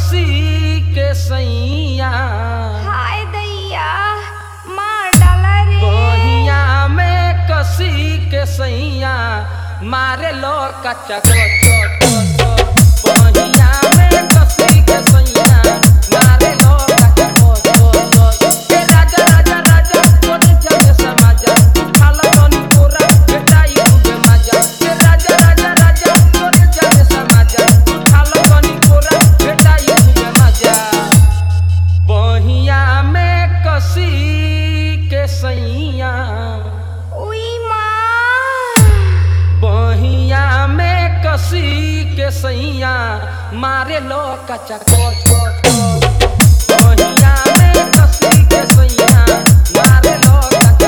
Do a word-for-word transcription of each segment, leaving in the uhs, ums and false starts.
कसी के सैया हाय दैया मार डाला रे। बहिया में कसी के सैया मारे लो कच्चा बहिया में कसी के सैया मारे लो कच्चा के राजा राजा राजा तोरे जगे समाजा खाला बनी पूरा बेटाई खूबे मजा के राजा राजा राजा तोरे जगे समाजा खाला बनी पूरा बेटाई खूबे मजा बहिया में कसी के सैया उई माँ बहिया में कसी के सैया मारे लो कच्चा बहिया में कसी के सैया मारे लो कच्चा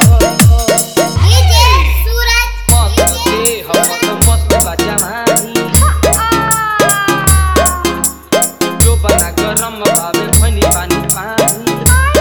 मस्त देह मत मस्त बजवानी जो बना गरम भावे भनी पानी पानी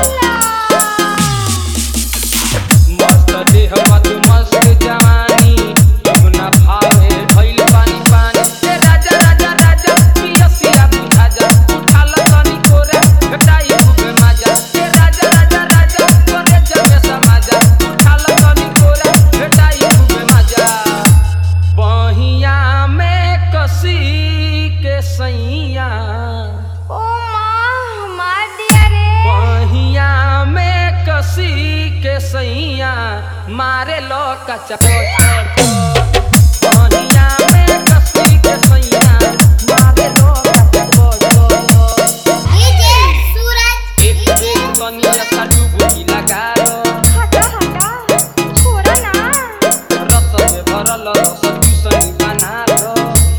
मस्त देह मत मस्त जवानी दुगना भावे भइल पानी पानी के राजा राजा राजा पियसिया बुझाजा उठाल तनी कोरा घटाई खूबे मजा के राजा राजा राजा तोरे जमे समाजा उठाल तनी कोरा घटाई खूबे मजा बहिया में कसी के सैया ओ माँ मार दिया रे। बहिया में कसी के सैया मारे लो कच्चा बहिया में कसी के सैया मारे लो कच्चा एक एक तनिया सा डुबकी लगा लो हटा हटा छोड़ा ना। रस में भरल रस ट्यूशन बना लो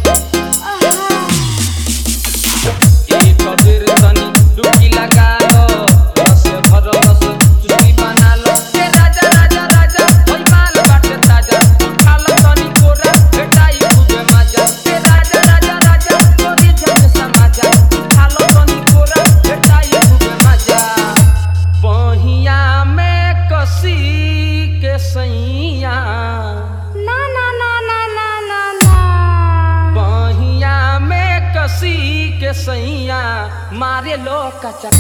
एक बेर तनी डुबकी लगा लो रस में भरल रस ट्यूशन बना लो के राजा राजा राजा होई माल बाटे ताजा उठाल तनी कोरा बेटाई खूबे मजा के राजा राजा राजा तोरी जग समाजा उठाल तनी कोरा बेटाई खूबे मजा बहिया में कसी के सैया ना ना ना ना ना ना ना। बहिया में कसी के सैया मारे लो कच्चा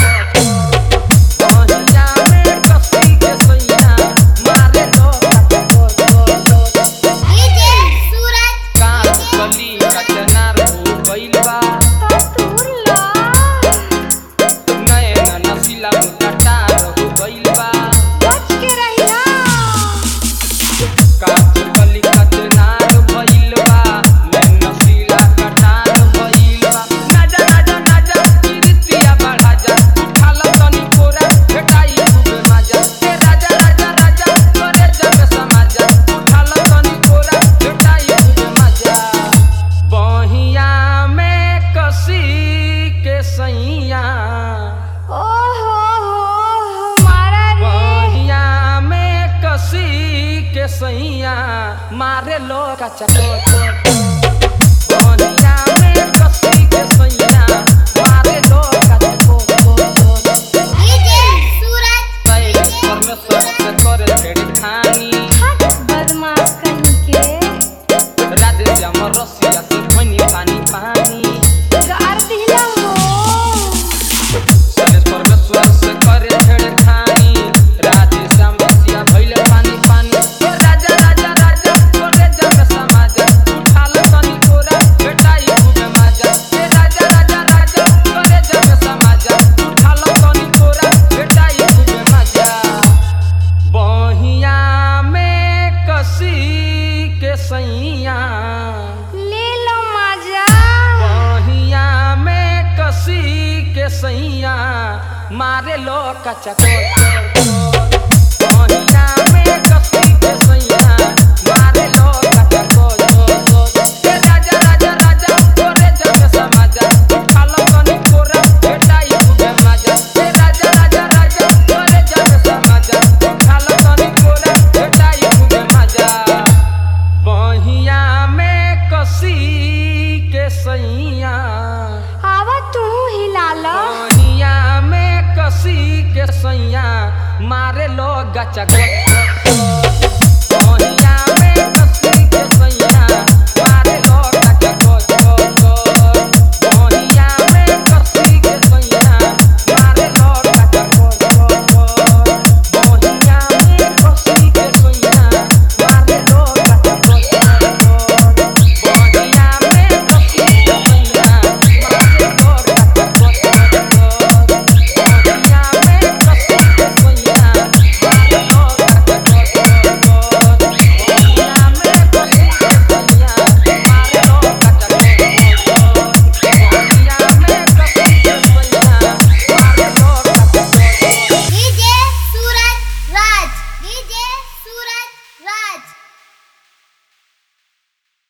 बहिया में कसी के सैया मारे लो कांच कली कचनार हो गइल बा तो दूर ला। नैन नसीला मुटाटार हो गइल बा बच के रहिया। कांच कली कचनार भइल बा नैन नसीला कटार भइल बा नाजा नाजा नाजा कीर्तिया बढ़ा जा उठाल तनी कोरा बेटाई खूबे मजा के राजा राजा राजा तोरे जगे समाजा उठाल तनी कोरा बेटाई खूबे मजा बहिया में कसी के सैया ओ हो हो मारा रे। बहिया में कसी के सैया मारे लो कच्चा बहिया में कसी के सैया मारे लो कच्चा तैल परमेश्वर से करे छेड़खानी बदमाश कहीं के राधे श्याम रसिया से भनी पानी पानी गार दिला हो। सलेश परमेश्वर से करे छेड़खानी राधे श्याम रसिया भइले पानी पानी के राजा राजा राजा तोरे जगे समाजा उठाल तनी कोरा बेटाई खूबे मजा के राजा राजा राजा तोरे जगे समाजा उठाल तनी कोरा बेटाई खूबे मजा बहिया में कसी के सैया ले लो मजा। बहिया में कसी के सैया मारे लो कच्चा बहिया में कसी के सैया मारे लो कच्चा के राजा राजा राजा तोरे जगे समाजा उठाल तनी कोरा बेटाई खूबे मजा के राजा राजा राजा तोरे जगे समाजा उठाल तनी कोरा बेटाई खूबे मजा बहिया में कसी के सैया आवा तू हिला लो। बहिया में कसी के सैया मारे लो गचा गचा